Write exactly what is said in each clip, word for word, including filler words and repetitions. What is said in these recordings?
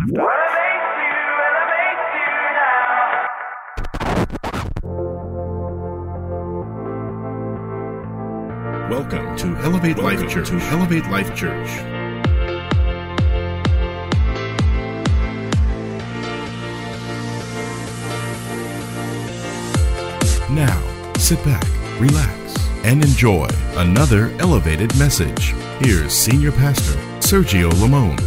Laughter. Welcome to Elevate Welcome Life Church. To Elevate Life Church. Now, sit back, relax, and enjoy another elevated message. Here's Senior Pastor Sergio Lamone.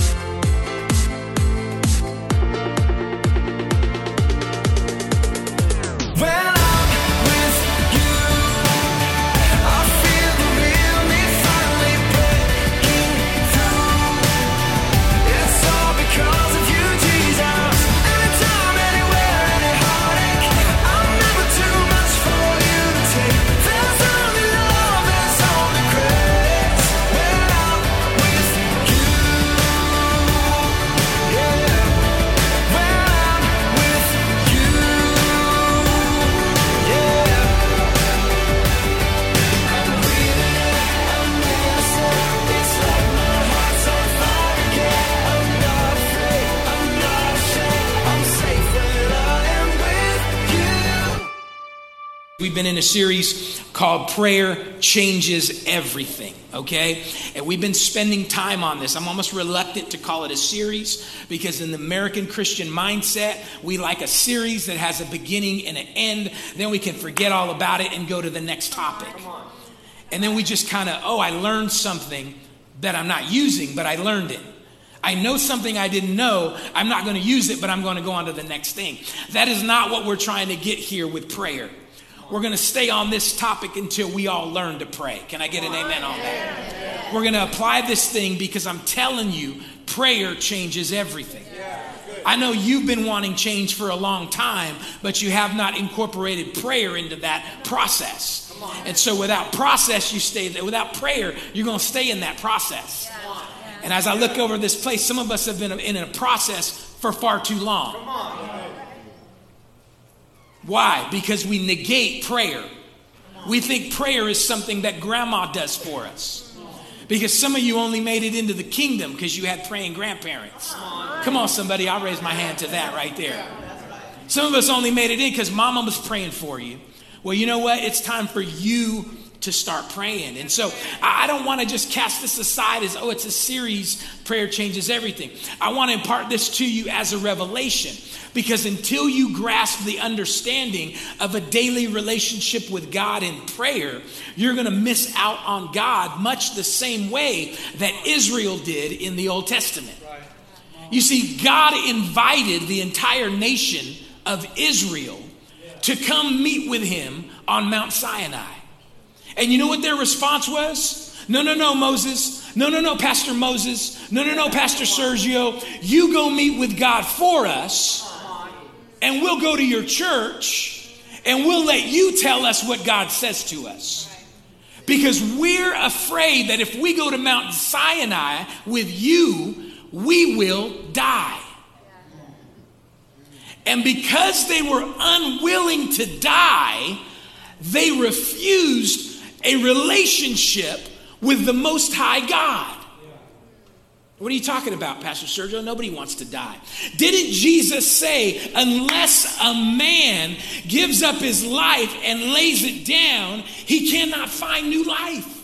We've been in a series called Prayer Changes Everything, okay? And we've been spending time on this. I'm almost reluctant to call it a series because in the American Christian mindset, we like a series that has a beginning and an end. Then we can forget all about it and go to the next topic. And then we just kind of, oh, I learned something that I'm not using, but I learned it. I know something I didn't know. I'm not going to use it, but I'm going to go on to the next thing. That is not what we're trying to get here with prayer. We're going to stay on this topic until we all learn to pray. Can I get an amen on that? We're going to apply this thing because I'm telling you, prayer changes everything. I know you've been wanting change for a long time, but you have not incorporated prayer into that process. And so without process, you stay there. Without prayer, you're going to stay in that process. And as I look over this place, some of us have been in a process for far too long. Why? Because we negate prayer. We think prayer is something that grandma does for us. Because some of you only made it into the kingdom because you had praying grandparents. Come on, somebody. I'll raise my hand to that right there. Some of us only made it in because mama was praying for you. Well, you know what? It's time for you to start praying. And so I don't want to just cast this aside as, oh, it's a series, prayer changes everything. I want to impart this to you as a revelation. Because until you grasp the understanding of a daily relationship with God in prayer, you're going to miss out on God much the same way that Israel did in the Old Testament. You see, God invited the entire nation of Israel to come meet with him on Mount Sinai. And you know what their response was? No, no, no, Moses. No, no, no, Pastor Moses. No, no, no, Pastor Sergio. You go meet with God for us. And we'll go to your church and we'll let you tell us what God says to us. Because we're afraid that if we go to Mount Sinai with you, we will die. And because they were unwilling to die, they refused a relationship with the Most High God. What are you talking about, Pastor Sergio? Nobody wants to die. Didn't Jesus say, unless a man gives up his life and lays it down, he cannot find new life?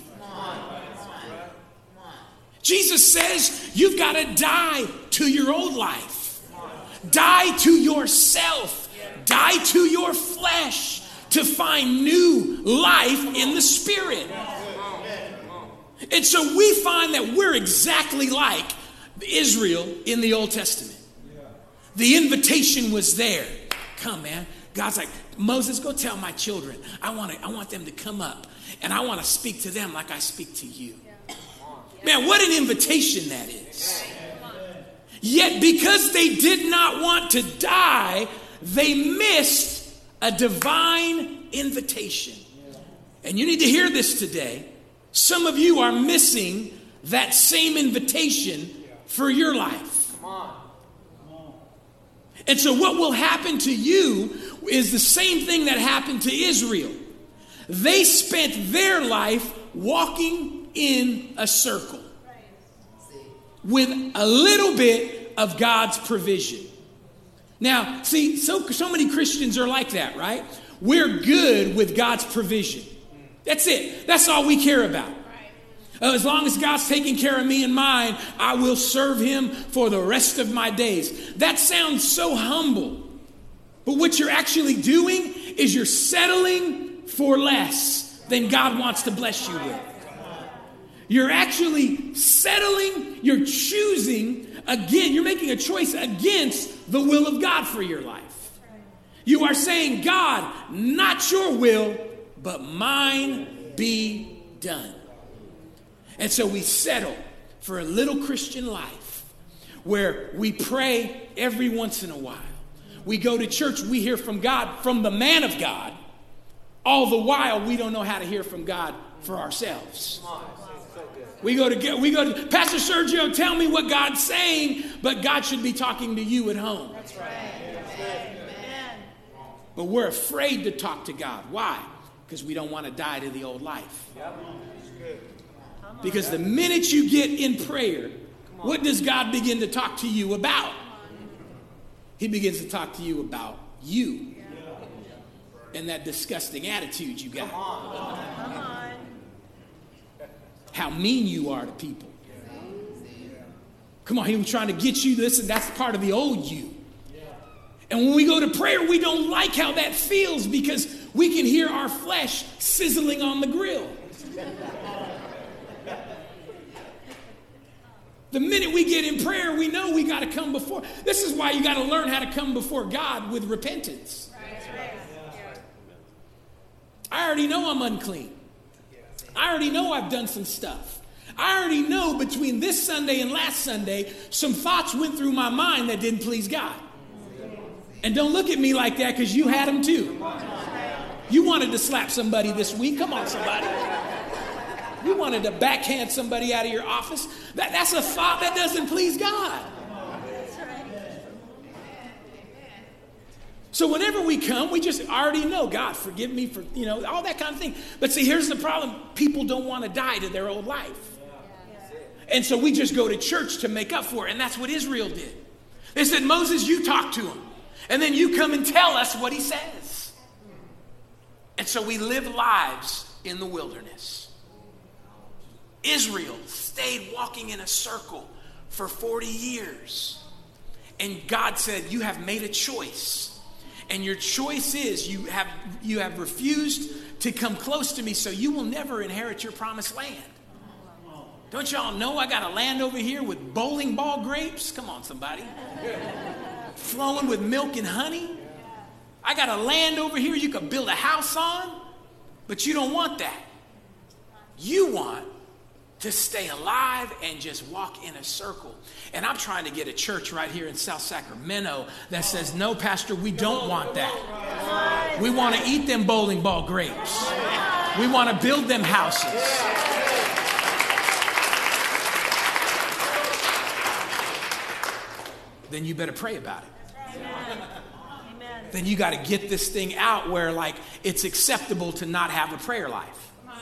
Jesus says, you've got to die to your old life. Die to yourself. Die to your flesh to find new life in the Spirit. And so we find that we're exactly like Israel in the Old Testament. The invitation was there. Come, man. God's like, Moses, go tell my children. I want to, I want them to come up. And I want to speak to them like I speak to you. Man, what an invitation that is. Yet because they did not want to die, they missed a divine invitation. And you need to hear this today. Some of you are missing that same invitation for your life. Come on. Come on. And so what will happen to you is the same thing that happened to Israel. They spent their life walking in a circle with a little bit of God's provision. Now, see, so, so many Christians are like that, right? We're good with God's provision. That's it. That's all we care about. Uh, as long as God's taking care of me and mine, I will serve him for the rest of my days. That sounds so humble. But what you're actually doing is you're settling for less than God wants to bless you with. You're actually settling, you're choosing, again, you're making a choice against the will of God for your life. You are saying, God, not your will, but mine be done. And so we settle for a little Christian life where we pray every once in a while. We go to church, we hear from God, from the man of God. All the while, we don't know how to hear from God for ourselves. We go to get, we go to, Pastor Sergio, tell me what God's saying, but God should be talking to you at home. That's right. Amen. But we're afraid to talk to God. Why? Because we don't want to die to the old life. Because the minute you get in prayer, what does God begin to talk to you about? He begins to talk to you about you and that disgusting attitude you got. How mean you are to people. Come on, he was trying to get you this, and that's part of the old you. And when we go to prayer, we don't like how that feels because we can hear our flesh sizzling on the grill. The minute we get in prayer, we know we got to come before. This is why you got to learn how to come before God with repentance. I already know I'm unclean. I already know I've done some stuff. I already know between this Sunday and last Sunday, some thoughts went through my mind that didn't please God. And don't look at me like that because you had them too. You wanted to slap somebody this week. Come on, somebody. You wanted to backhand somebody out of your office. That, that's a thought that doesn't please God. So whenever we come, we just already know, God, forgive me for, you know, all that kind of thing. But see, here's the problem. People don't want to die to their old life. And so we just go to church to make up for it. And that's what Israel did. They said, Moses, you talk to him. And then you come and tell us what he says. And so we live lives in the wilderness. Israel stayed walking in a circle for forty years. And God said, you have made a choice. And your choice is you have you have refused to come close to me, so you will never inherit your promised land. Don't y'all know I got a land over here with bowling ball grapes? Come on, somebody. Flowing with milk and honey. I got a land over here you could build a house on, but you don't want that. You want to stay alive and just walk in a circle. And I'm trying to get a church right here in South Sacramento that says, no, Pastor, we don't want that. We want to eat them bowling ball grapes. We want to build them houses. Then you better pray about it. Then you got to get this thing out where like it's acceptable to not have a prayer life.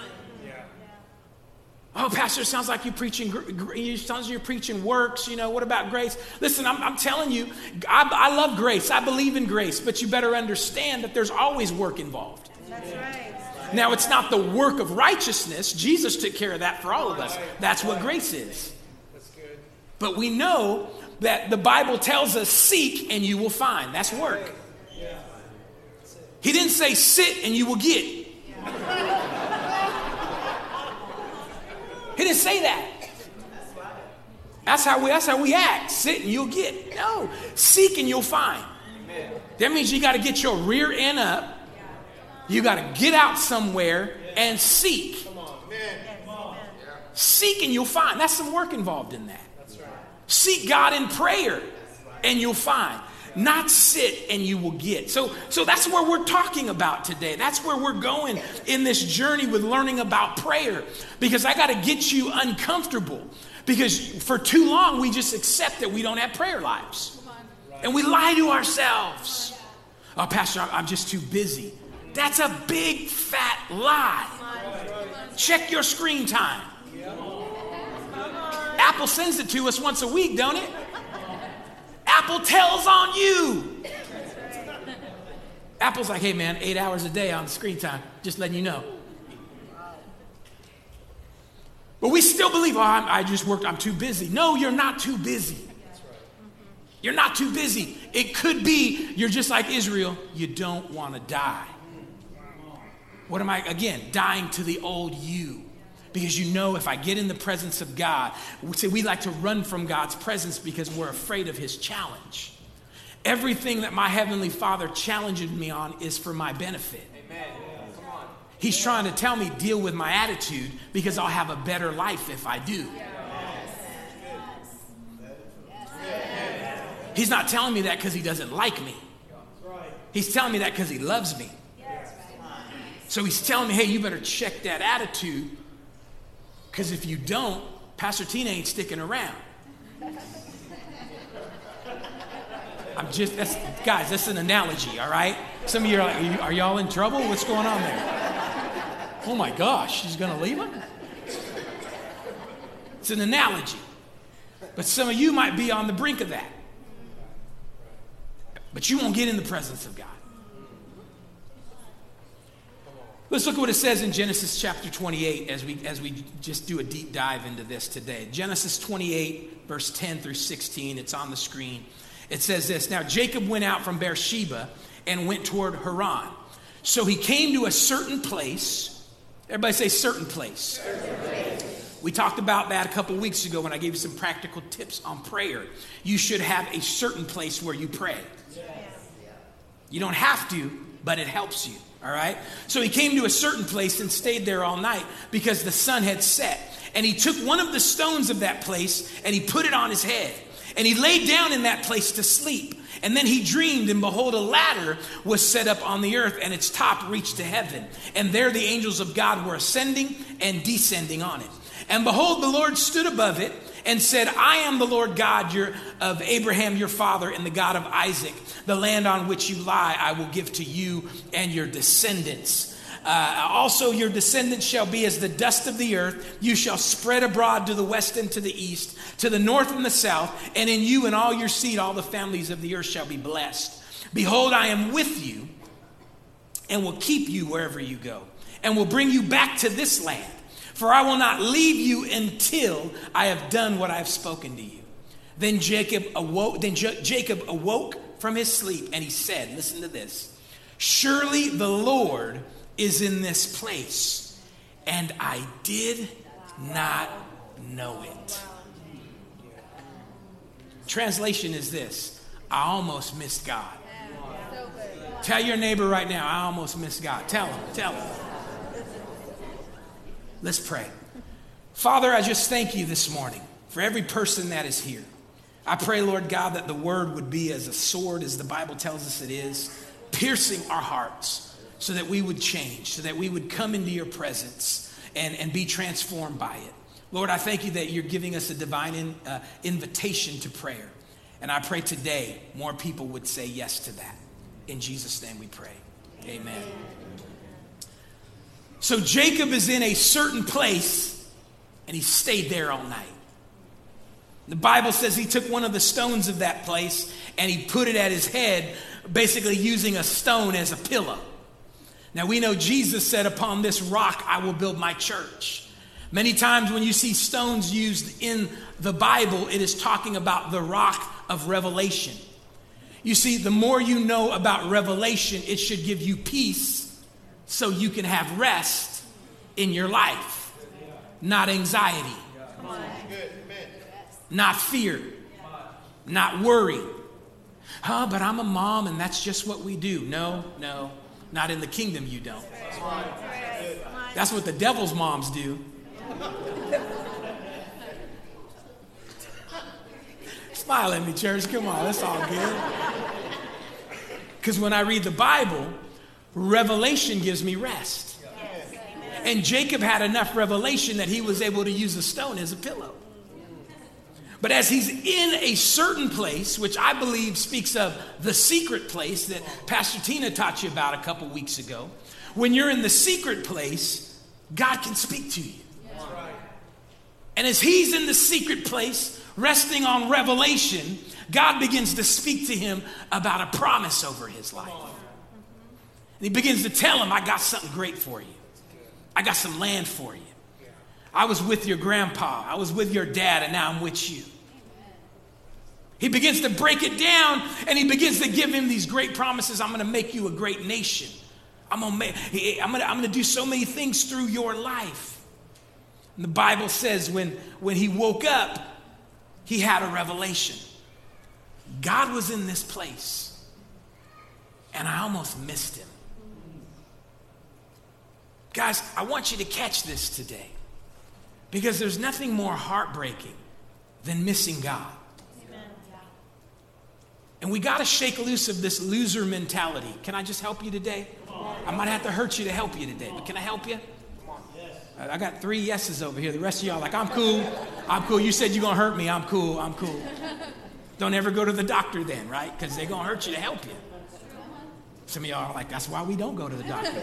Oh, Pastor, it sounds like you're preaching, it sounds like you're preaching works, you know, what about grace? Listen, I'm, I'm telling you, I, I love grace. I believe in grace, but you better understand that there's always work involved. That's right. Now, it's not the work of righteousness. Jesus took care of that for all of us. That's what grace is. That's good. But we know that the Bible tells us, seek and you will find. That's work. He didn't say sit and you will get. He didn't say that. That's how we that's how we act. Sit and you'll get. No. Seek and you'll find. That means you got to get your rear end up. You got to get out somewhere and seek. Seek and you'll find. That's some work involved in that. Seek God in prayer and you'll find. Not sit and you will get. So, so that's where we're talking about today. That's where we're going in this journey with learning about prayer. Because I got to get you uncomfortable. Because for too long, we just accept that we don't have prayer lives. And we lie to ourselves. Oh, Pastor, I'm just too busy. That's a big, fat lie. Check your screen time. Apple sends it to us once a week, don't it? Apple tells on you. Apple's like, hey man, eight hours a day on screen time, just letting you know. But we still believe, oh, I'm, I just worked, I'm too busy. No, you're not too busy. You're not too busy. It could be you're just like Israel. You don't want to die. What am I, again, dying to the old you. Because you know if I get in the presence of God, we say we like to run from God's presence because we're afraid of his challenge. Everything that my Heavenly Father challenges me on is for my benefit. Amen. He's trying to tell me deal with my attitude because I'll have a better life if I do. He's not telling me that because he doesn't like me. He's telling me that because he loves me. So he's telling me, hey, you better check that attitude because if you don't, Pastor Tina ain't sticking around. I'm just, that's, guys, that's an analogy, all right? Some of you are like, are, you, are y'all in trouble? What's going on there? Oh my gosh, she's going to leave him? It's an analogy. But some of you might be on the brink of that. But you won't get in the presence of God. Let's look at what it says in Genesis chapter twenty-eight as we as we just do a deep dive into this today. Genesis twenty-eight, verse ten through sixteen. It's on the screen. It says this. Now Jacob went out from Beersheba and went toward Haran. So he came to a certain place. Everybody say certain place. Certain place. We talked about that a couple weeks ago when I gave you some practical tips on prayer. You should have a certain place where you pray. You don't have to, but it helps you. All right. So he came to a certain place and stayed there all night because the sun had set. And he took one of the stones of that place and he put it on his head. And he laid down in that place to sleep. And then he dreamed, and behold, a ladder was set up on the earth, and its top reached to heaven. And there the angels of God were ascending and descending on it. And behold, the Lord stood above it and said, I am the Lord God your, of Abraham your father and the God of Isaac. The land on which you lie I will give to you and your descendants. Uh, also your descendants shall be as the dust of the earth. You shall spread abroad to the west and to the east, to the north and the south. And in you and all your seed all the families of the earth shall be blessed. Behold, I am with you and will keep you wherever you go, and will bring you back to this land. For I will not leave you until I have done what I have spoken to you. Then Jacob awoke, then J- Jacob awoke from his sleep, and he said, listen to this, surely the Lord is in this place, and I did not know it. Translation is this, I almost missed God. Tell your neighbor right now, I almost missed God. Tell him, tell him. Let's pray. Father, I just thank you this morning for every person that is here. I pray, Lord God, that the word would be as a sword, as the Bible tells us it is, piercing our hearts so that we would change, so that we would come into your presence and, and be transformed by it. Lord, I thank you that you're giving us a divine in, uh, invitation to prayer. And I pray today more people would say yes to that. In Jesus' name we pray. Amen. So Jacob is in a certain place, and he stayed there all night. The Bible says he took one of the stones of that place, and he put it at his head, basically using a stone as a pillow. Now we know Jesus said, upon this rock I will build my church. Many times when you see stones used in the Bible, it is talking about the rock of revelation. You see, the more you know about revelation, it should give you peace so you can have rest in your life. Not anxiety. Not fear. Not worry. Oh, but I'm a mom and that's just what we do. No, no. Not in the kingdom you don't. That's what the devil's moms do. Smile at me, church. Come on, that's all good. Because when I read the Bible, revelation gives me rest. And Jacob had enough revelation that he was able to use a stone as a pillow. But as he's in a certain place, which I believe speaks of the secret place that Pastor Tina taught you about a couple weeks ago, when you're in the secret place, God can speak to you. And as he's in the secret place, resting on revelation, God begins to speak to him about a promise over his life. And he begins to tell him, I got something great for you. I got some land for you. I was with your grandpa. I was with your dad, and now I'm with you. He begins to break it down, and he begins to give him these great promises. I'm going to make you a great nation. I'm going to make, I'm going to, I'm going to do so many things through your life. And the Bible says when, when he woke up, he had a revelation. God was in this place, and I almost missed him. Guys, I want you to catch this today, because there's nothing more heartbreaking than missing God. Amen. And we got to shake loose of this loser mentality. Can I just help you today? I might have to hurt you to help you today, but can I help you? I got three yeses over here. The rest of y'all like, I'm cool. I'm cool. You said you're going to hurt me. I'm cool. I'm cool. Don't ever go to the doctor then, right? Because they're going to hurt you to help you. Some of y'all are like, that's why we don't go to the doctor.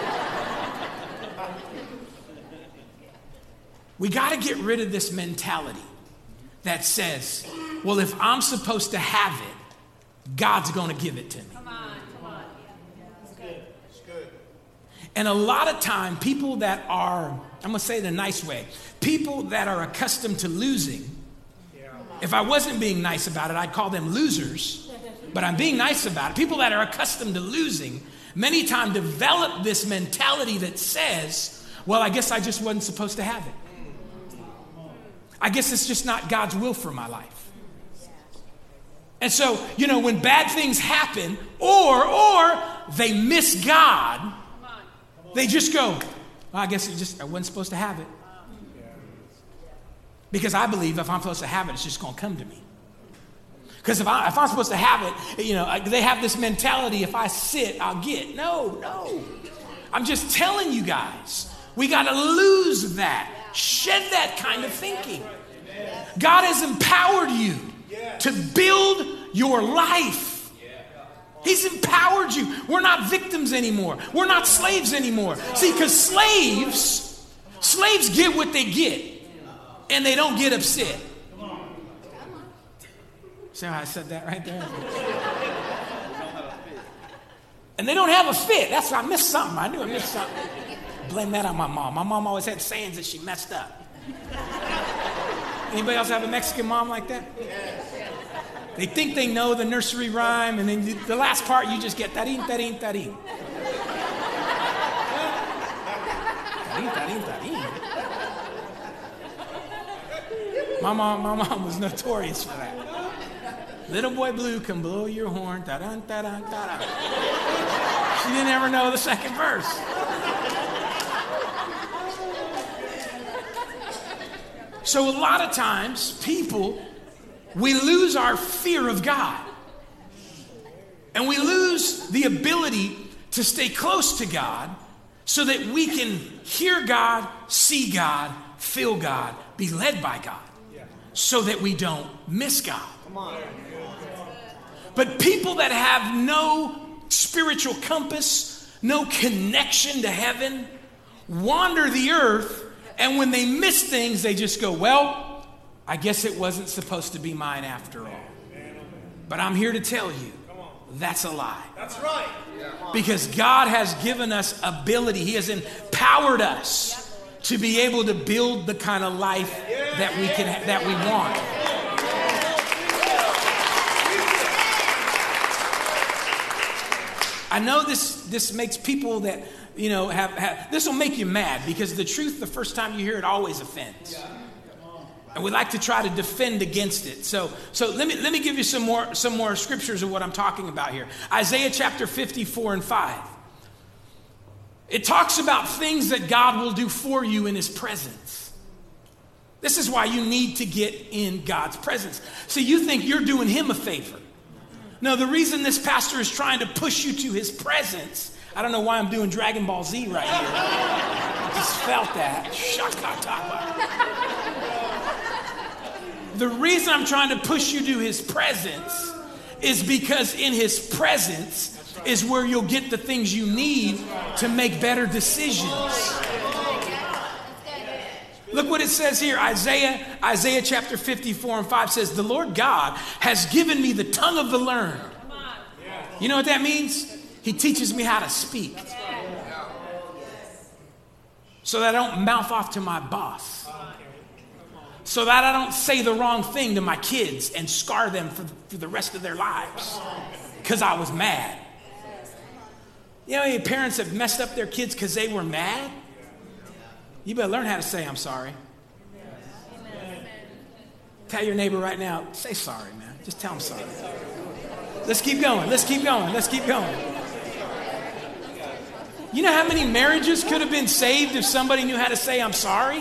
We got to get rid of this mentality that says, well, if I'm supposed to have it, God's going to give it to me. Come on, come on. That's good. That's good. And a lot of time, people that are, I'm going to say it in a nice way, people that are accustomed to losing, if I wasn't being nice about it, I'd call them losers, but I'm being nice about it. People that are accustomed to losing many times develop this mentality that says, well, I guess I just wasn't supposed to have it. I guess it's just not God's will for my life. And so, you know, when bad things happen, or or they miss God, they just go, well, I guess it just I wasn't supposed to have it. Because I believe if I'm supposed to have it, it's just going to come to me. Because if, I, if I'm supposed to have it, you know, they have this mentality, if I sit, I'll get. No, no. I'm just telling you guys, we got to lose that. Shed that kind of thinking. God has empowered you to build your life. He's empowered you. We're not victims anymore. We're not slaves anymore. See, because slaves, slaves get what they get, and they don't get upset. See how I said that right there? And they don't have a fit. That's why I missed something. I knew I missed something. Blame that on my mom. My mom always had sayings that she messed up. Anybody else have a Mexican mom like that? They think they know the nursery rhyme, and then the last part you just get tarin, tarin, tarin. Tarin, tarin, tarin. My mom, my mom was notorious for that. Little boy blue can blow your horn. Ta-dun, ta-dun, ta-dun. She didn't ever know the second verse. So a lot of times, people, we lose our fear of God. And we lose the ability to stay close to God so that we can hear God, see God, feel God, be led by God, so that we don't miss God. Come on. But people that have no spiritual compass, no connection to heaven, wander the earth, and when they miss things, they just go, well, I guess it wasn't supposed to be mine after all. But I'm here to tell you, that's a lie. That's right. Because God has given us ability. He has empowered us to be able to build the kind of life that we can, that we want. I know this, this makes people that, you know, have, have this will make you mad, because the truth, the first time you hear it, always offends. And we like to try to defend against it. So, so let me let me give you some more some more scriptures of what I'm talking about here. Isaiah chapter fifty-four and five. It talks about things that God will do for you in his presence. This is why you need to get in God's presence. See, you think you're doing him a favor. No, the reason this pastor is trying to push you to his presence, I don't know why I'm doing Dragon Ball Z right here. I just felt that. Shakataba. The reason I'm trying to push you to his presence is because in his presence is where you'll get the things you need to make better decisions. Look what it says here. Isaiah, Isaiah chapter fifty-four and five says, the Lord God has given me the tongue of the learned. You know what that means? He teaches me how to speak. So that I don't mouth off to my boss. So that I don't say the wrong thing to my kids and scar them for, for the rest of their lives. Because I was mad. You know, any parents have messed up their kids because they were mad? You better learn how to say, I'm sorry. Amen. Tell your neighbor right now, say sorry, man. Just tell them sorry. Let's keep going. Let's keep going. Let's keep going. You know how many marriages could have been saved if somebody knew how to say, I'm sorry?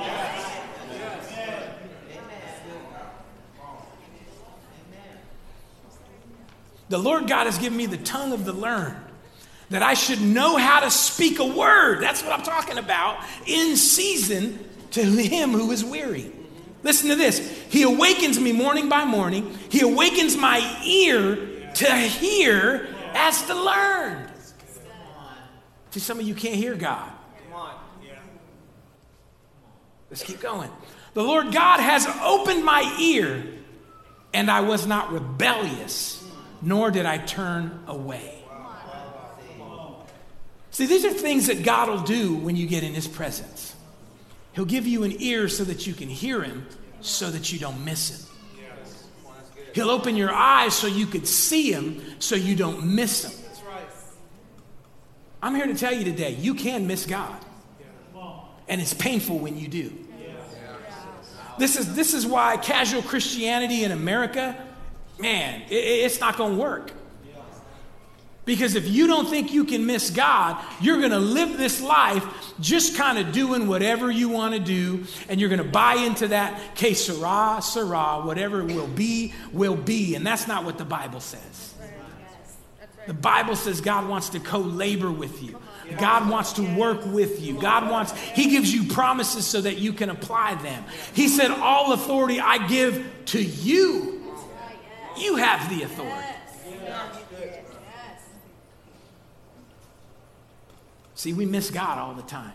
The Lord God has given me the tongue of the learned, that I should know how to speak a word. That's what I'm talking about. In season to him who is weary. Listen to this. He awakens me morning by morning. He awakens my ear to hear as to learn. See, some of you can't hear God. Let's keep going. The Lord God has opened my ear, and I was not rebellious, nor did I turn away. See, these are things that God will do when you get in his presence. He'll give you an ear so that you can hear him, so that you don't miss him. He'll open your eyes so you could see him, so you don't miss him. I'm here to tell you today, you can miss God. And it's painful when you do. This is, this is why casual Christianity in America, man, it, it's not going to work. Because if you don't think you can miss God, you're going to live this life just kind of doing whatever you want to do. And you're going to buy into that, que sera, sera, whatever it will be, will be. And that's not what the Bible says. The Bible says God wants to co-labor with you. God wants to work with you. God wants, he gives you promises so that you can apply them. He said, all authority I give to you. You have the authority. See, we miss God all the time.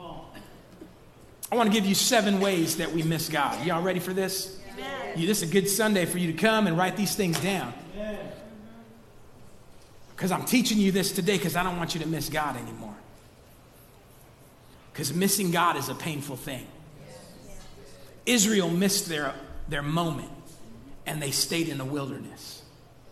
I want to give you seven ways that we miss God. Y'all ready for this? You, this is a good Sunday for you to come and write these things down. Because I'm teaching you this today because I don't want you to miss God anymore. Because missing God is a painful thing. Israel missed their, their moment and they stayed in the wilderness.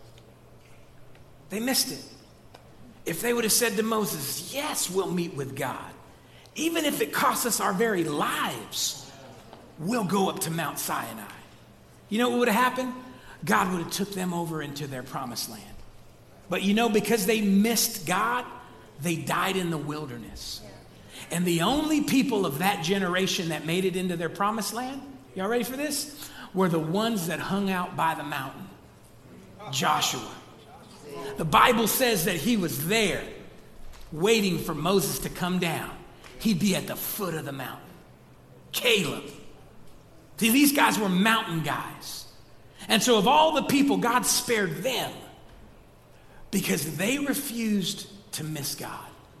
They missed it. If they would have said to Moses, yes, we'll meet with God. Even if it costs us our very lives, we'll go up to Mount Sinai. You know what would have happened? God would have took them over into their promised land. But you know, because they missed God, they died in the wilderness. And the only people of that generation that made it into their promised land, y'all ready for this? Were the ones that hung out by the mountain. Joshua. The Bible says that he was there waiting for Moses to come down. He'd be at the foot of the mountain. Caleb. See, these guys were mountain guys. And so of all the people, God spared them because they refused to miss God.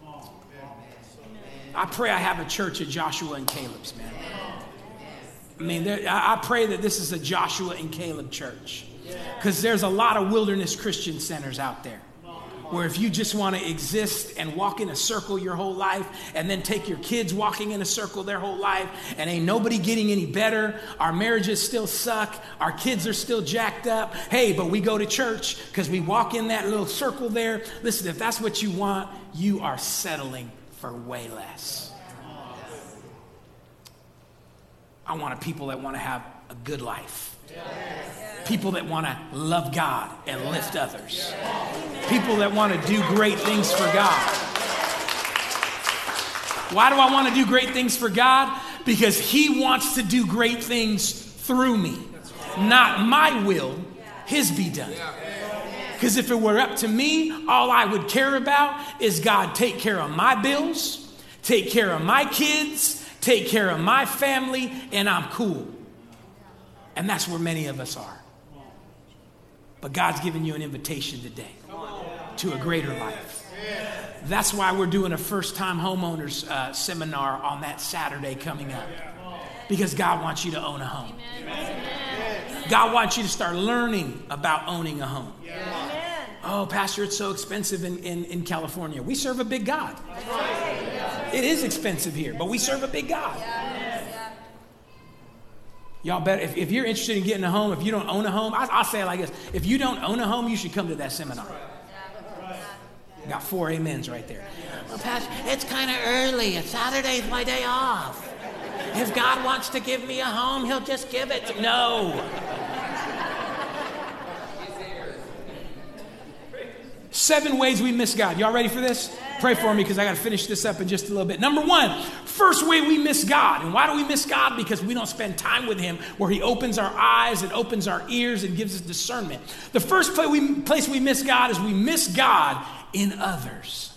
I pray I have a church of Joshua and Caleb's, man. I mean, there, I pray that this is a Joshua and Caleb church. Because there's a lot of wilderness Christian centers out there where if you just want to exist and walk in a circle your whole life and then take your kids walking in a circle their whole life and ain't nobody getting any better, our marriages still suck, our kids are still jacked up, hey, but we go to church because we walk in that little circle there. Listen, if that's what you want, you are settling for way less. I want a people that want to have a good life. People that want to love God and lift others. People that want to do great things for God. Why do I want to do great things for God? Because he wants to do great things through me. Not my will, his be done. Because if it were up to me, all I would care about is God take care of my bills, take care of my kids, take care of my family, and I'm cool. And that's where many of us are. But God's given you an invitation today to a greater life. That's why we're doing a first-time homeowners uh, seminar on that Saturday coming up. Because God wants you to own a home. God wants you to start learning about owning a home. Oh, Pastor, it's so expensive in, in, in California. We serve a big God. It is expensive here, but we serve a big God. Y'all better, if, if you're interested in getting a home, if you don't own a home, I, I'll say it like this. If you don't own a home, you should come to that seminar. Got four amens right there. Well, Pastor, it's kind of early. It's Saturday's my day off. If God wants to give me a home, he'll just give it to No. Seven ways we miss God. Y'all ready for this? Pray for me because I got to finish this up in just a little bit. Number one, first way we miss God. And why do we miss God? Because we don't spend time with him where he opens our eyes and opens our ears and gives us discernment. The first place we, place we miss God is we miss God in others.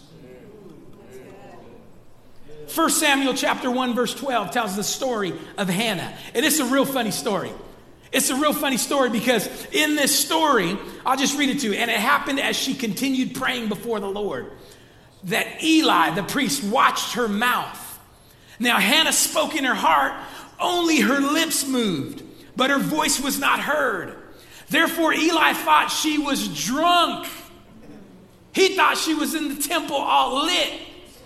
First Samuel chapter one verse twelve tells the story of Hannah. And it's a real funny story. It's a real funny story because in this story, I'll just read it to you. And it happened as she continued praying before the Lord, that Eli, the priest, watched her mouth. Now Hannah spoke in her heart, only her lips moved, but her voice was not heard. Therefore Eli thought she was drunk. He thought she was in the temple all lit.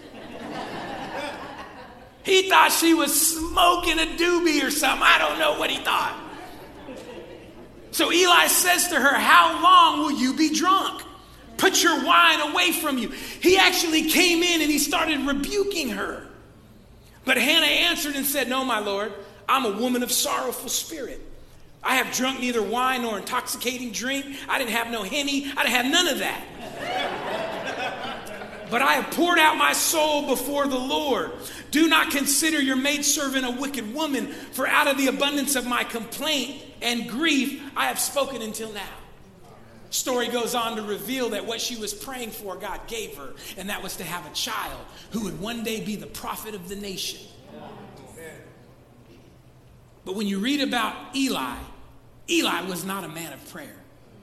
He thought she was smoking a doobie or something. I don't know what he thought. So Eli says to her, how long will you be drunk? Put your wine away from you. He actually came in and he started rebuking her. But Hannah answered and said, no, my Lord, I'm a woman of sorrowful spirit. I have drunk neither wine nor intoxicating drink. I didn't have no henny. I didn't have none of that. But I have poured out my soul before the Lord. Do not consider your maidservant a wicked woman, for out of the abundance of my complaint and grief, I have spoken until now. Story goes on to reveal that what she was praying for, God gave her, and that was to have a child who would one day be the prophet of the nation. But when you read about Eli, Eli was not a man of prayer.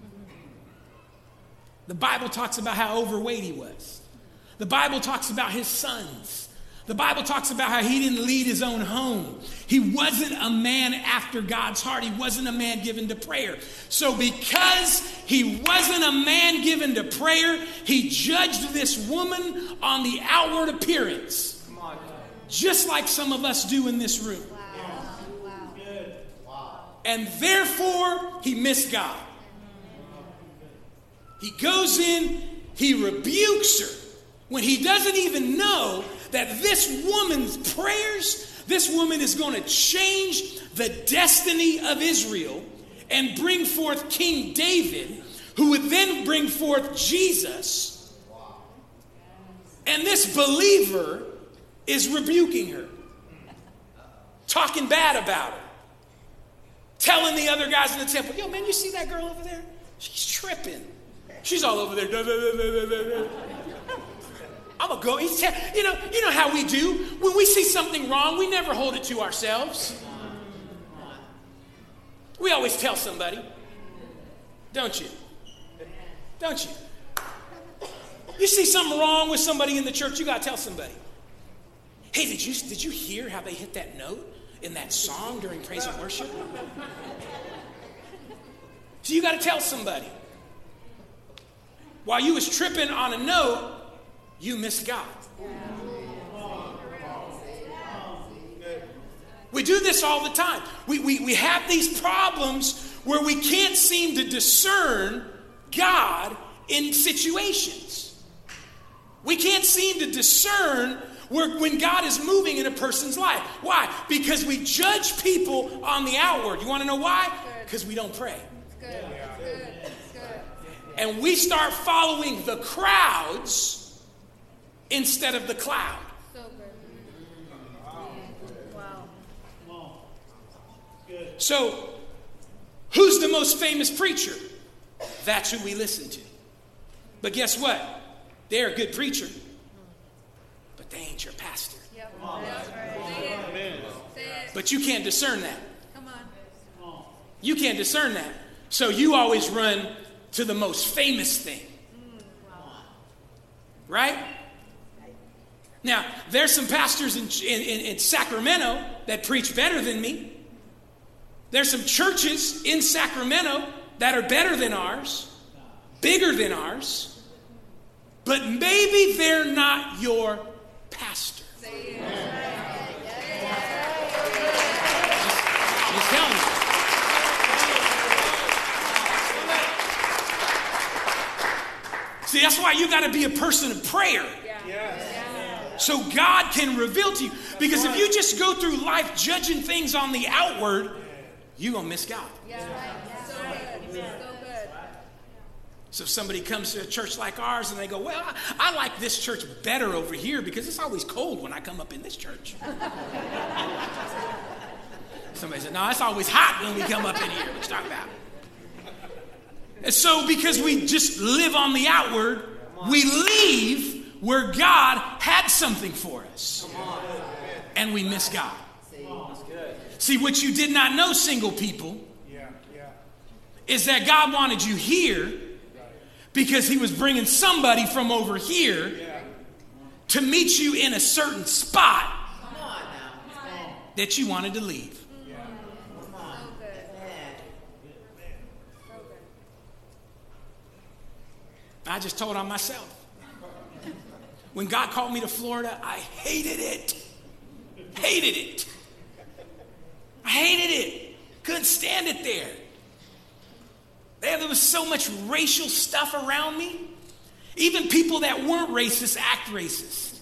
The Bible talks about how overweight he was. The Bible talks about his sons. The Bible talks about how he didn't lead his own home. He wasn't a man after God's heart. He wasn't a man given to prayer. So because he wasn't a man given to prayer, he judged this woman on the outward appearance. Just like some of us do in this room. And therefore, he missed God. He goes in, he rebukes her when he doesn't even know that this woman's prayers, this woman is going to change the destiny of Israel and bring forth King David, who would then bring forth Jesus. And this believer is rebuking her, talking bad about her, telling the other guys in the temple, yo, man, you see that girl over there? She's tripping. She's all over there. I'm going to go. He's te- you know, you know how we do. When we see something wrong, we never hold it to ourselves. We always tell somebody. Don't you? Don't you? You see something wrong with somebody in the church, you got to tell somebody. Hey, did you, did you hear how they hit that note in that song during praise and worship? So you got to tell somebody. While you was tripping on a note, you missed God. We do this all the time. We, we, we have these problems where we can't seem to discern God in situations. We can't seem to discern where, when God is moving in a person's life. Why? Because we judge people on the outward. You want to know why? Because we don't pray. Good. Good. Good. And we start following the crowds instead of the cloud. So good. Wow. So, who's the most famous preacher? That's who we listen to. But guess what? They're a good preacher, but they ain't your pastor. Yep. Right. But you can't discern that. Come on. You can't discern that. So you always run to the most famous thing. Right? Now, there's some pastors in, in, in Sacramento that preach better than me. There's some churches in Sacramento that are better than ours, bigger than ours, but maybe they're not your pastor. Just telling you. See, that's why you got to be a person of prayer. So God can reveal to you. Because if you just go through life judging things on the outward, you're going to miss God. So if somebody comes to a church like ours and they go, well, I, I like this church better over here because it's always cold when I come up in this church. Somebody said, no, it's always hot when we come up in here. What you talking about? And so because we just live on the outward, we leave where God had something for us. And we miss God. See, what you did not know, single people, is that God wanted you here because he was bringing somebody from over here to meet you in a certain spot that you wanted to leave. I just told on myself. When God called me to Florida, I hated it. Hated it. I hated it. Couldn't stand it there. There was so much racial stuff around me. Even people that weren't racist act racist.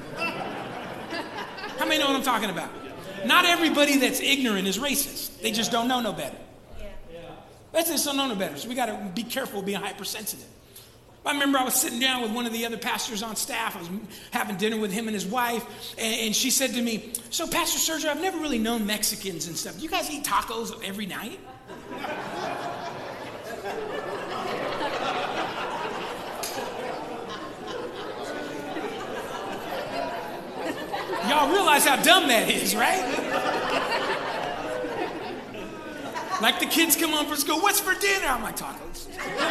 How many know what I'm talking about? Not everybody that's ignorant is racist. They just don't know no better. They just don't know no better. So we got to be careful being hypersensitive. I remember I was sitting down with one of the other pastors on staff. I was having dinner with him and his wife. And, and she said to me, so Pastor Sergio, I've never really known Mexicans and stuff. Do you guys eat tacos every night? Y'all realize how dumb that is, right? Like the kids come home from school, what's for dinner? I'm like, tacos.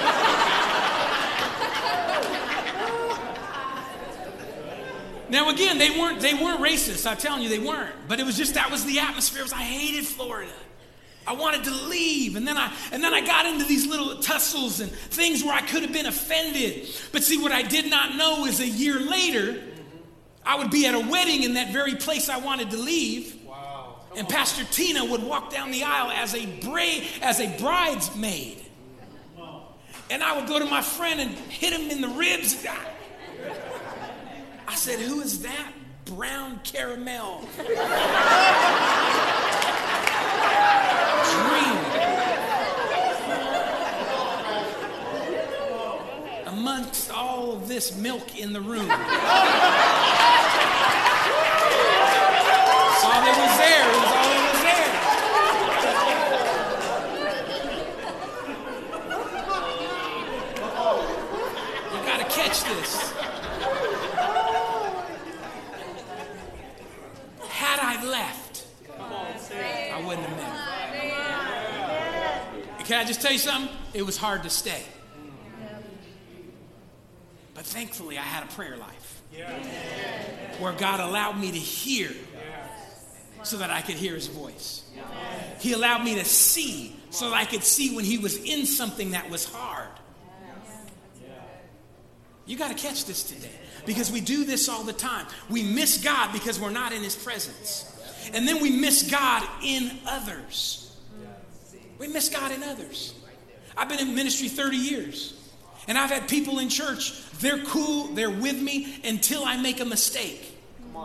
Now again, they weren't they weren't racist. I'm telling you, they weren't. But it was just that was the atmosphere. It was, I hated Florida. I wanted to leave, and then I and then I got into these little tussles and things where I could have been offended. But see, what I did not know is a year later, I would be at a wedding in that very place I wanted to leave. Wow. And Pastor Tina would walk down the aisle as a bra- as a bridesmaid. And I would go to my friend and hit him in the ribs. I said, who is that brown caramel? Dream. Amongst all of this milk in the room. That's all that was there. It was all that was there. You got to catch this. Had I left, I wouldn't have met him. Can I just tell you something? It was hard to stay. But thankfully, I had a prayer life where God allowed me to hear so that I could hear his voice. He allowed me to see so that I could see when he was in something that was hard. You got to catch this today. Because we do this all the time. We miss God because we're not in his presence. And then we miss God in others. We miss God in others. I've been in ministry thirty years. And I've had people in church, they're cool, they're with me until I make a mistake.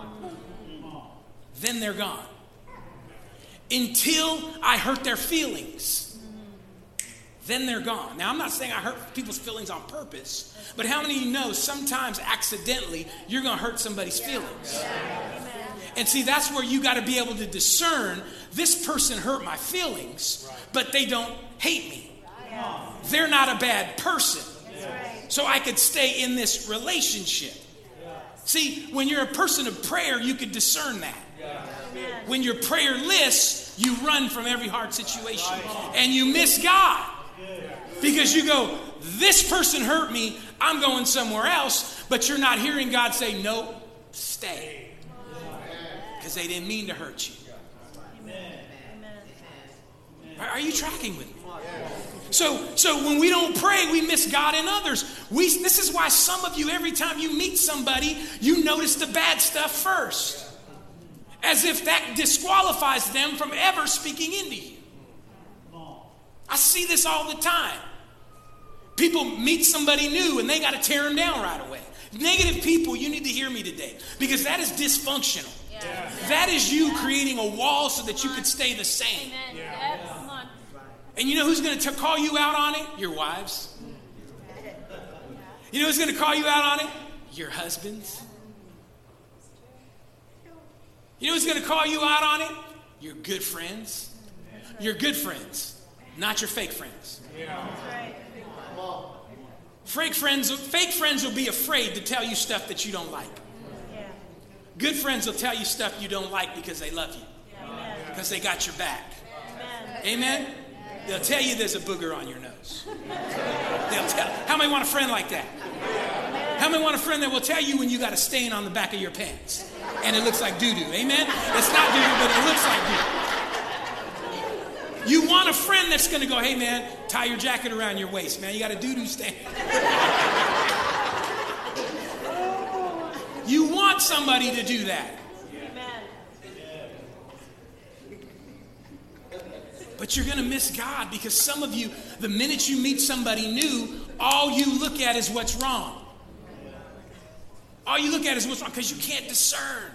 Then they're gone. Until I hurt their feelings. Then they're gone. Now, I'm not saying I hurt people's feelings on purpose, but how many of you know sometimes accidentally you're going to hurt somebody's feelings? And see, that's where you got to be able to discern, this person hurt my feelings, but they don't hate me. They're not a bad person. So I could stay in this relationship. See, when you're a person of prayer, you could discern that. When you're prayerless, you run from every hard situation and you miss God. Because you go, this person hurt me, I'm going somewhere else, but you're not hearing God say, no, stay. Because they didn't mean to hurt you. Are you tracking with me? So, so when we don't pray, we miss God in others. We, this is why some of you, every time you meet somebody, you notice the bad stuff first. As if that disqualifies them from ever speaking into you. I see this all the time. People meet somebody new and they got to tear them down right away. Negative people, you need to hear me today. Because that is dysfunctional. Yeah. That is you creating a wall so that you could stay the same. Yeah. Come on. And you know who's going to call you out on it? Your wives. You know who's going to call you out on it? Your husbands. You know who's going to call you out on it? Your good friends. Your good friends, not your fake friends. Fake friends, fake friends will be afraid to tell you stuff that you don't like. Good friends will tell you stuff you don't like because they love you. Because they got your back. Amen? They'll tell you there's a booger on your nose. They'll tell. How many want a friend like that? How many want a friend that will tell you when you got a stain on the back of your pants? And it looks like doo-doo. Amen? It's not doo-doo, but it looks like doo-doo. You want a friend that's going to go, hey, man, tie your jacket around your waist, man. You got a doo-doo stain. You want somebody to do that. But you're going to miss God because some of you, the minute you meet somebody new, all you look at is what's wrong. All you look at is what's wrong because you can't discern.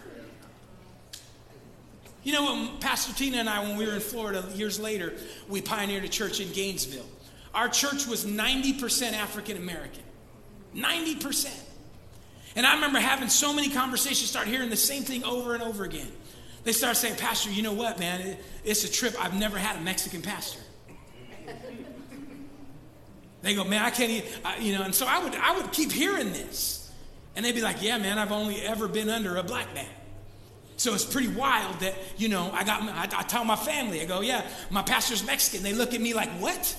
You know, when Pastor Tina and I, when we were in Florida years later, we pioneered a church in Gainesville. Our church was ninety percent African American. ninety percent. And I remember having so many conversations, start hearing the same thing over and over again. They start saying, Pastor, you know what, man? It, it's a trip. I've never had a Mexican pastor. They go, man, I can't eat, I, you know, and so I would, I would keep hearing this. And they'd be like, yeah, man, I've only ever been under a black man. So it's pretty wild that, you know, I got, I, I tell my family, I go, yeah, my pastor's Mexican. They look at me like, what?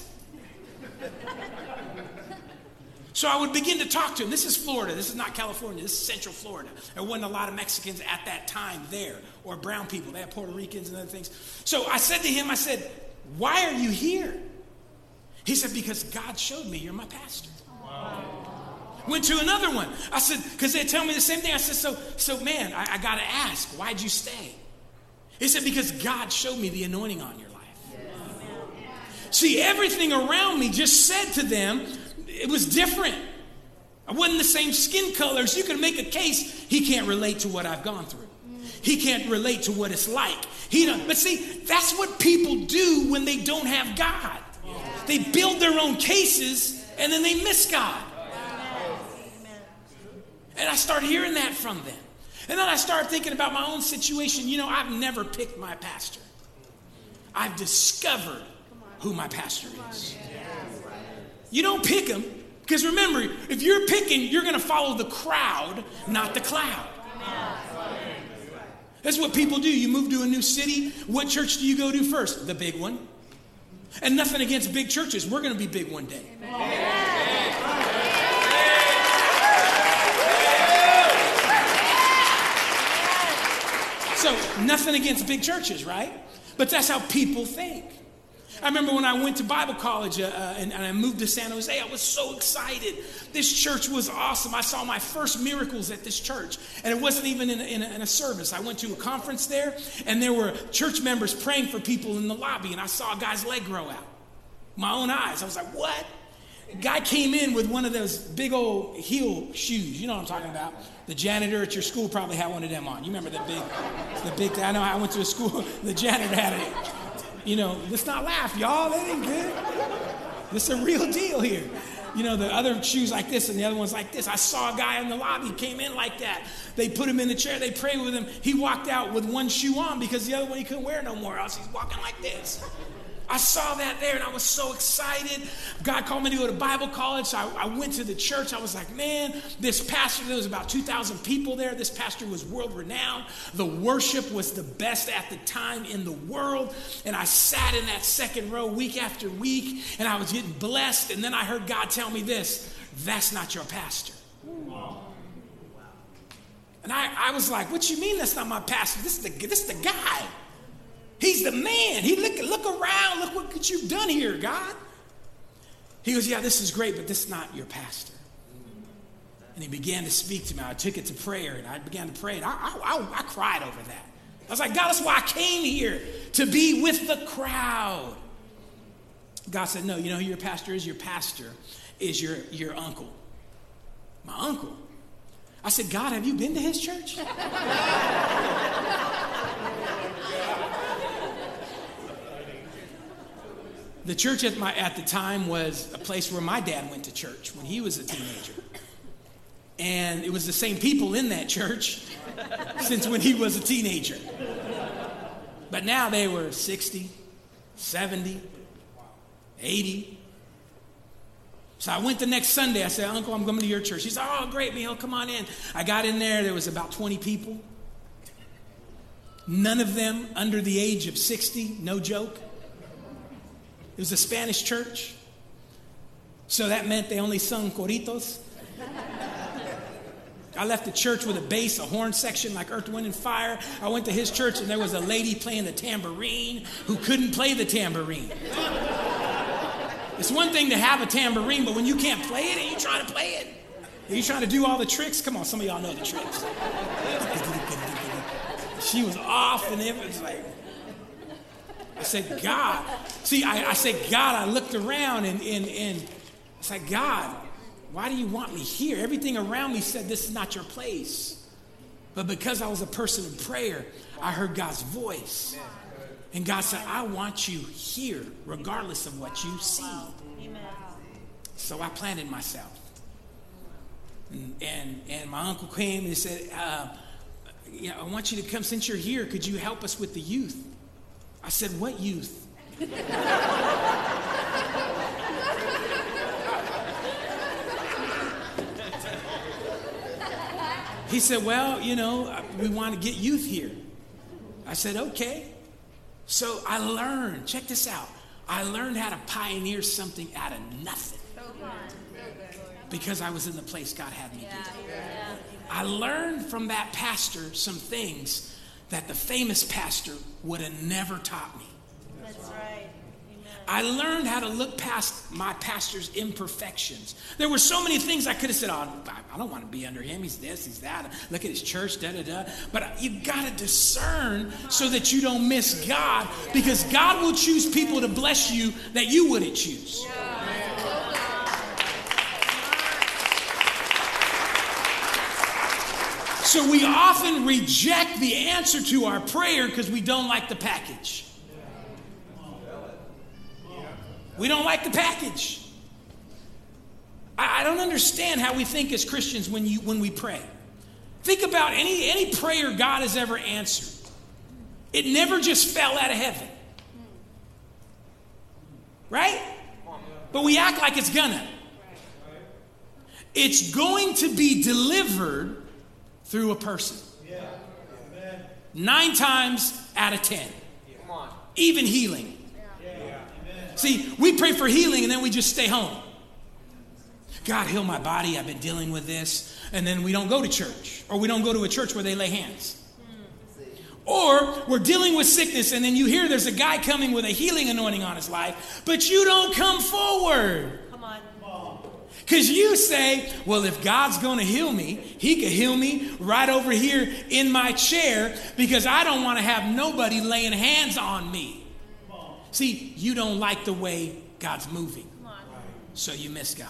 So I would begin to talk to him. This is Florida. This is not California. This is Central Florida. There wasn't a lot of Mexicans at that time there, or brown people. They had Puerto Ricans and other things. So I said to him, I said, why are you here? He said, because God showed me you're my pastor. Wow. Went to another one. I said, because they tell me the same thing. I said, so, so man, I, I got to ask, why'd you stay? He said, because God showed me the anointing on your life. Yes. See, everything around me just said to them, it was different. I wasn't the same skin colors. You can make a case, he can't relate to what I've gone through. He can't relate to what it's like. He don't, but see, that's what people do when they don't have God. They build their own cases and then they miss God. And I started hearing that from them. And then I started thinking about my own situation. You know, I've never picked my pastor. I've discovered who my pastor is. You don't pick him, because remember, if you're picking, you're going to follow the crowd, not the cloud. That's what people do. You move to a new city. What church do you go to first? The big one. And nothing against big churches. We're going to be big one day. So, nothing against big churches, right? But that's how people think. I remember when I went to Bible college uh, uh, and, and I moved to San Jose, I was so excited. This church was awesome. I saw my first miracles at this church. And it wasn't even in a, in, a, in a service. I went to a conference there, and there were church members praying for people in the lobby, and I saw a guy's leg grow out. My own eyes. I was like, what? A guy came in with one of those big old heel shoes. You know what I'm talking about. The janitor at your school probably had one of them on. You remember the big, the big, I know I went to a school, the janitor had it. You know, let's not laugh, y'all. That ain't good. This is a real deal here. You know, the other shoes like this and the other one's like this. I saw a guy in the lobby, came in like that. They put him in the chair. They prayed with him. He walked out with one shoe on because the other one he couldn't wear no more else. He's walking like this. I saw that there and I was so excited. God called me to go to Bible college. So I, I went to the church. I was like, man, this pastor, there was about two thousand people there. This pastor was world renowned. The worship was the best at the time in the world. And I sat in that second row week after week and I was getting blessed. And then I heard God tell me this, that's not your pastor. And I, I was like, what you mean that's not my pastor? This is the, this is the guy. He's the man. He look, look around. Look what you've done here, God. He goes, yeah, this is great, but this is not your pastor. And he began to speak to me. I took it to prayer, and I began to pray. And I, I, I, I cried over that. I was like, God, that's why I came here, to be with the crowd. God said, no, you know who your pastor is? Your pastor is your, your uncle. My uncle. I said, God, have you been to his church? The church at my at the time was a place where my dad went to church when he was a teenager. And it was the same people in that church since when he was a teenager. But now they were sixty, seventy, eighty. So I went the next Sunday. I said, Uncle, I'm coming to your church. He said, oh, great, Neil, come on in. I got in there. There was about twenty people. None of them under the age of sixty, no joke. It was a Spanish church. So that meant they only sung coritos. I left the church with a bass, a horn section like Earth, Wind, and Fire. I went to his church and there was a lady playing the tambourine who couldn't play the tambourine. It's one thing to have a tambourine, but when you can't play it and you're trying to play it, and you're trying to do all the tricks. Come on, some of y'all know the tricks. She was off and it was like, I said, God. See, I, I said, God, I looked around and, and, and I said, God, why do you want me here? Everything around me said this is not your place. But because I was a person of prayer, I heard God's voice. And God said, I want you here, regardless of what you see. Amen. So I planted myself. And, and, and my uncle came and he said, uh, you know, I want you to come. Since you're here, could you help us with the youth? I said, what youth? He said, well, you know, we want to get youth here. I said, okay. So I learned, check this out. I learned how to pioneer something out of nothing. Because I was in the place God had me be. I learned from that pastor some things that the famous pastor would have never taught me. That's right. I learned how to look past my pastor's imperfections. There were so many things I could have said, oh, I don't want to be under him. He's this, he's that. Look at his church, da, da, da. But you got to discern so that you don't miss God, because God will choose people to bless you that you wouldn't choose. So we often reject the answer to our prayer because we don't like the package. We don't like the package. I, I don't understand how we think as Christians when you when we pray. Think about any, any prayer God has ever answered. It never just fell out of heaven. Right? But we act like it's gonna. It's going to be delivered through a person. Nine times out of ten. Even healing. See, we pray for healing and then we just stay home. God, heal my body. I've been dealing with this. And then we don't go to church. Or we don't go to a church where they lay hands. Or we're dealing with sickness and then you hear there's a guy coming with a healing anointing on his life, but you don't come forward. Come on. Because you say, well, if God's going to heal me, he could heal me right over here in my chair because I don't want to have nobody laying hands on me. See, you don't like the way God's moving, so you miss God.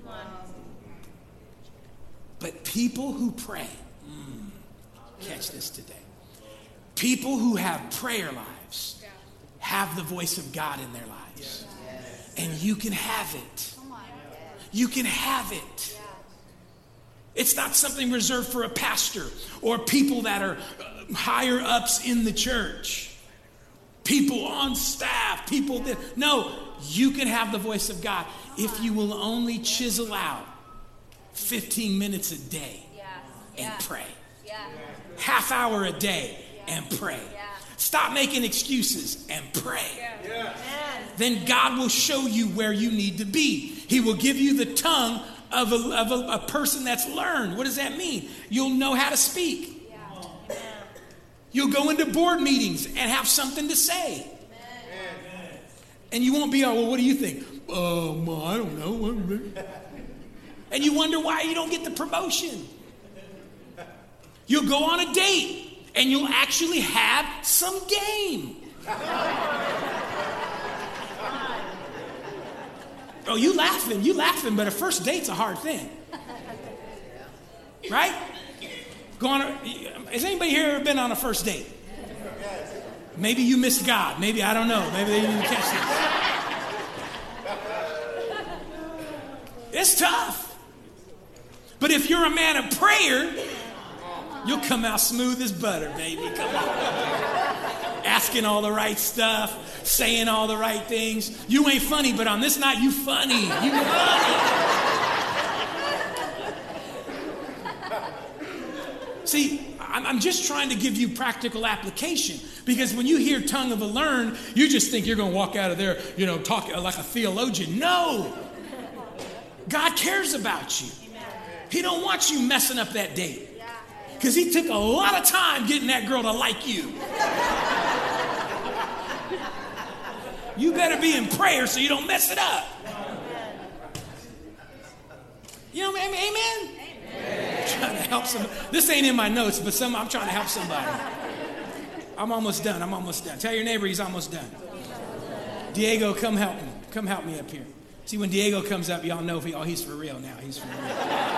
But people who pray, mm, catch this today. People who have prayer lives have the voice of God in their lives. And you can have it. You can have it. It's not something reserved for a pastor or people that are higher ups in the church. People on staff, people that, no, you can have the voice of God if you will only chisel out fifteen minutes a day Yeah. and Yeah. pray. Yeah. Half hour a day Yeah. and pray. Yeah. Stop making excuses and pray. Amen. Then God will show you where you need to be. He will give you the tongue of, a, of a, a person that's learned. What does that mean? You'll know how to speak. Yeah. You'll go into board meetings and have something to say. Amen. And you won't be, oh, well, what do you think? Um, uh, I don't know. And you wonder why you don't get the promotion. You'll go on a date and you'll actually have some game. Oh, you laughing, you laughing, but a first date's a hard thing. Right? Go on a, has anybody here ever been on a first date? Maybe you missed God. Maybe, I don't know. Maybe they didn't catch this. It's tough. But if you're a man of prayer, you'll come out smooth as butter, baby. Come on. Asking all the right stuff, saying all the right things. You ain't funny, but on this night, you funny. You funny. See, I'm just trying to give you practical application, because when you hear tongue of a learned, you just think you're going to walk out of there, you know, talking like a theologian. No. God cares about you. He don't want you messing up that date, because he took a lot of time getting that girl to like you. You better be in prayer so you don't mess it up. You know what I mean? Amen? Amen. I'm trying to help some. This ain't in my notes, but some, I'm trying to help somebody. I'm almost done. I'm almost done. Tell your neighbor he's almost done. Diego, come help me. Come help me up here. See, when Diego comes up, y'all know if he, oh, he's for real now. He's for real.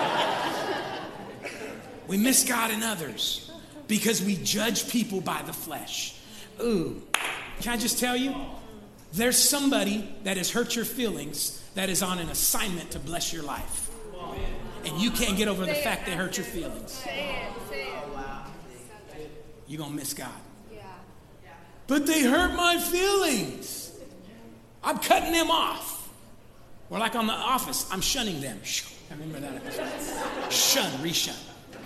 We miss God in others because we judge people by the flesh. Ooh, can I just tell you? There's somebody that has hurt your feelings that is on an assignment to bless your life. And you can't get over the fact they hurt your feelings. You're going to miss God. But they hurt my feelings. I'm cutting them off. Or like on The Office, I'm shunning them. I remember that episode. Shun, reshun.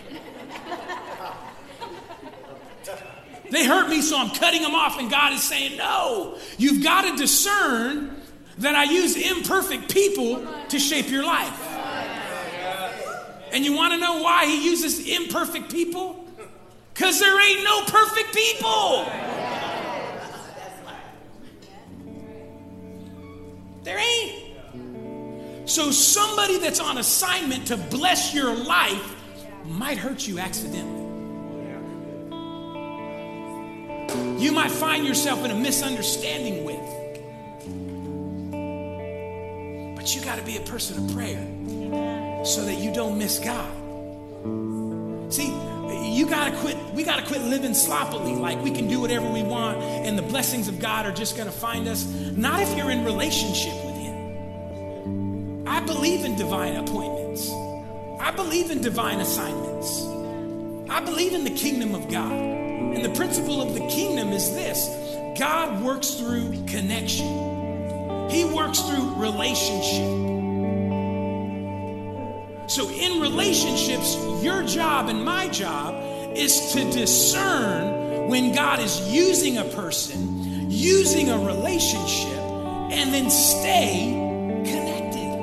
They hurt me, so I'm cutting them off, and God is saying, no, you've got to discern that I use imperfect people to shape your life. And you want to know why he uses imperfect people? Because there ain't no perfect people. There ain't. So somebody that's on assignment to bless your life might hurt you accidentally. You might find yourself in a misunderstanding with. But you got to be a person of prayer so that you don't miss God. See, you got to quit. We got to quit living sloppily like we can do whatever we want and the blessings of God are just going to find us. Not if you're in relationship with him. I believe in divine appointments. I believe in divine assignments. I believe in the kingdom of God. And the principle of the kingdom is this: God works through connection. He works through relationship. So in relationships, your job and my job is to discern when God is using a person, using a relationship, and then stay connected.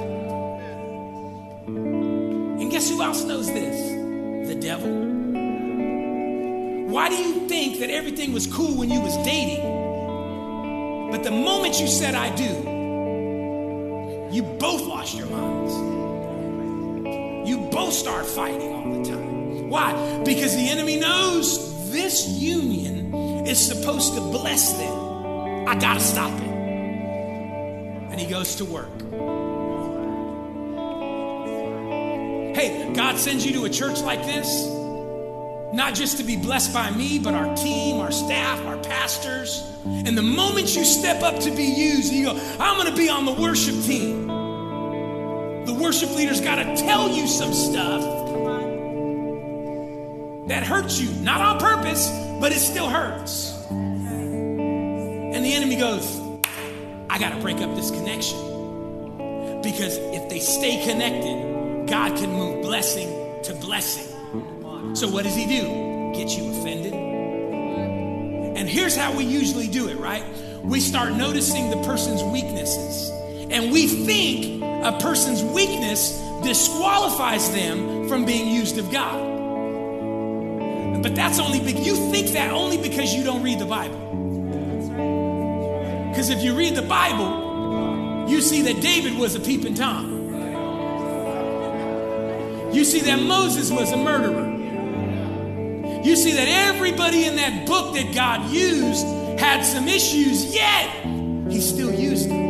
And guess who else knows this? The devil. Why do you think that everything was cool when you was dating, but the moment you said I do, you both lost your minds? You both start fighting all the time. Why? Because the enemy knows this union is supposed to bless them. I gotta stop it. And he goes to work. Hey, God sends you to a church like this, not just to be blessed by me, but our team, our staff, our pastors. And the moment you step up to be used, you go, I'm going to be on the worship team. The worship leader's got to tell you some stuff that hurts you. Not on purpose, but it still hurts. And the enemy goes, I got to break up this connection. Because if they stay connected, God can move blessing to blessing. So what does he do? Get you offended? And here's how we usually do it, right? We start noticing the person's weaknesses. And we think a person's weakness disqualifies them from being used of God. But that's only, you think that only because you don't read the Bible. Because if you read the Bible, you see that David was a peeping Tom. You see that Moses was a murderer. You see that everybody in that book that God used had some issues, yet he still used them.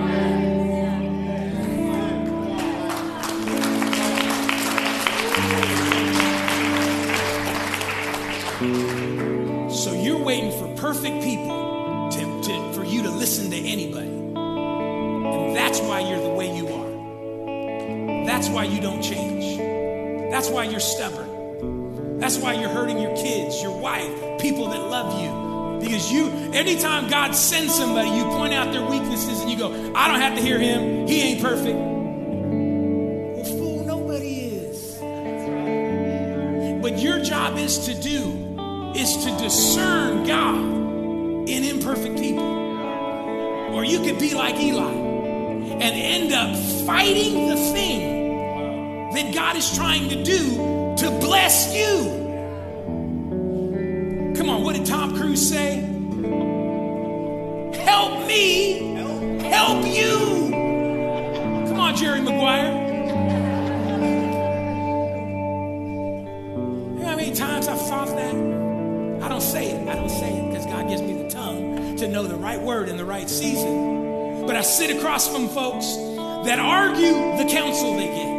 So you're waiting for perfect people to, to, for you to listen to anybody. And that's why you're the way you are. That's why you don't change. That's why you're stubborn. That's why you're hurting your kids, your wife, people that love you. Because you, anytime God sends somebody, you point out their weaknesses and you go, I don't have to hear him. He ain't perfect. Well, fool, nobody is. What your job is to do is to discern God in imperfect people. Or you could be like Eli and end up fighting the thing that God is trying to do to bless you. Come on, what did Tom Cruise say? Help me, help you. Come on, Jerry Maguire. You know how many times I've thought that? I don't say it. I don't say it because God gives me the tongue to know the right word in the right season. But I sit across from folks that argue the counsel they get.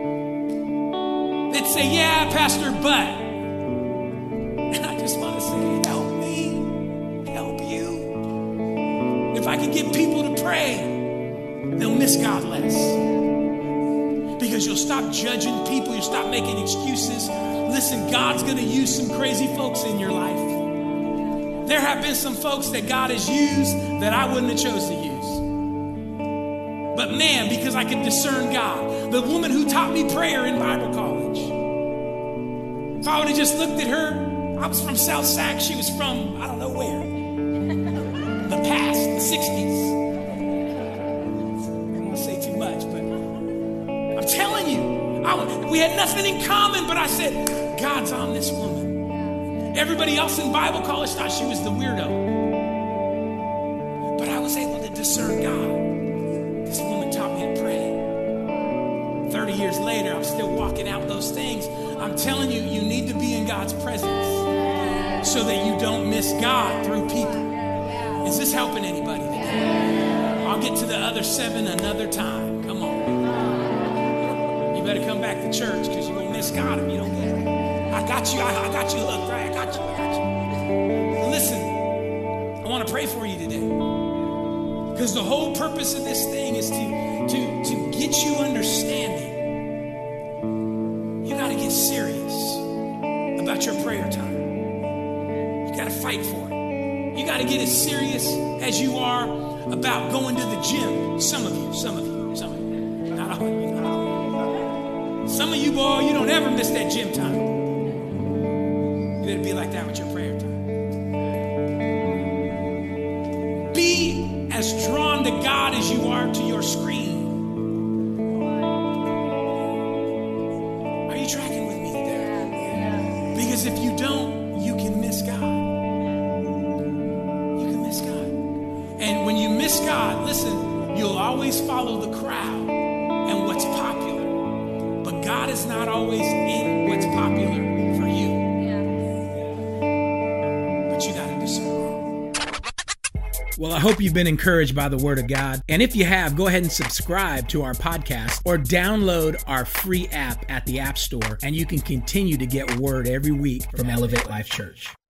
That say, yeah, Pastor, but. And I just want to say, help me, help you. If I can get people to pray, they'll miss God less. Because you'll stop judging people, you'll stop making excuses. Listen, God's going to use some crazy folks in your life. There have been some folks that God has used that I wouldn't have chose to use. But man, because I could discern God. The woman who taught me prayer in Bible college. If I would have just looked at her, I was from South Sac. She was from, I don't know where. The past, the sixties. I don't want to say too much, but I'm telling you, I, we had nothing in common, but I said, God's on this woman. Everybody else in Bible college thought she was the weirdo. But I was able to discern God. This woman taught me to pray. thirty years later, I'm still walking out those things. I'm telling you, you need to be in God's presence so that you don't miss God through people. Is this helping anybody today? I'll get to the other seven another time. Come on. You better come back to church because you're going to miss God if you don't get it. I got you. I, I got you. Look, right? I got you. I got you. Well, listen, I want to pray for you today. Because the whole purpose of this thing is to, to, to get you understanding. You got to get serious about your prayer time. You got to fight for it. You got to get as serious as you are about going to the gym. Some of you, some of you, some of you. Not all of you, not all of you. Some of you, boy, you don't ever miss that gym time. You better be like that with your prayer time. Be as drawn to God as you are to your screen. Are you tracking with me today? Because if you don't, you can miss God. You can miss God. And when you miss God, listen, you'll always follow the crowd and what's popular. But God is not always in what's popular for you. But you got to discern. Well, I hope you've been encouraged by the Word of God. And if you have, go ahead and subscribe to our podcast or download our free app at the App Store, and you can continue to get Word every week from Elevate Life Church.